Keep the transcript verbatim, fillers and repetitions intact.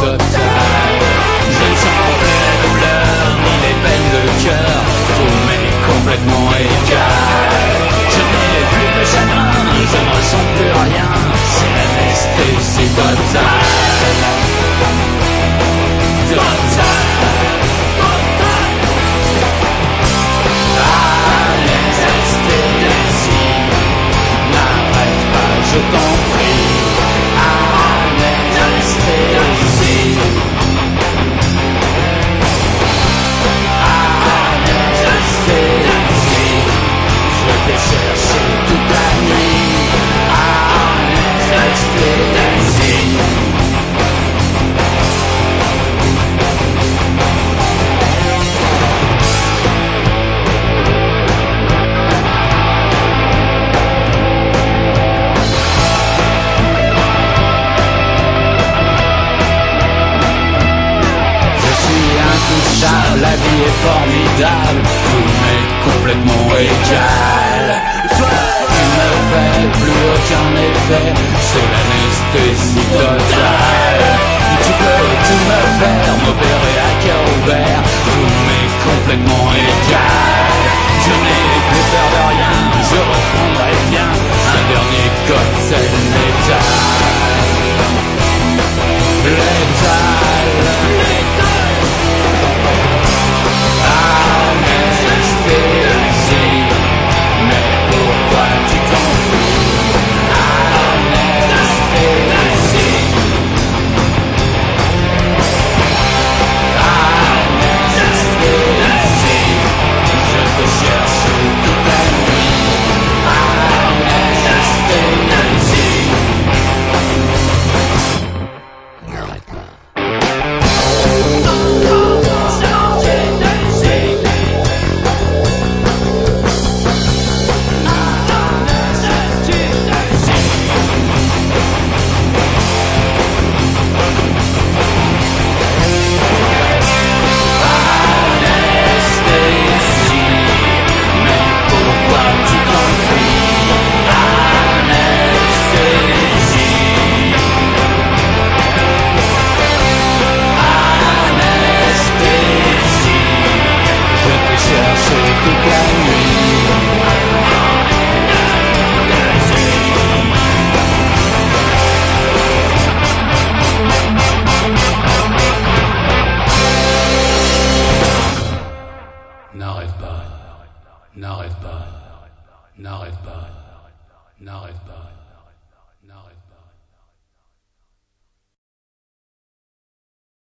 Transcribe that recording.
totale. Je ne sens plus la douleur ni les peines de cœur, tout m'est complètement égal. Je n'ai plus de chagrin, je ne ressens plus rien, c'est l'anesthésie totale. Totale. Anesthésie, n'arrête pas, je t'en prie. Anesthésie. Anesthésie, je t'ai cherché toute la nuit. Anesthésie. La vie est formidable, tout m'est complètement égal. Toi, tu ne fais plus aucun effet, c'est l'anesthésie totale. Tu peux tout me faire, m'opérer à cœur ouvert, tout m'est complètement égal. Je n'ai plus peur de rien, je reprendrai bien un dernier cocktail létal. Létal, létal. Anesthésie, mais pourquoi tu t'enfuis? Anesthésie. Anesthésie, je te cherche toute la nuit. Anesthésie. N'arrête pas. N'arrête pas, n'arrête pas, n'arrête pas, n'arrête pas, n'arrête pas.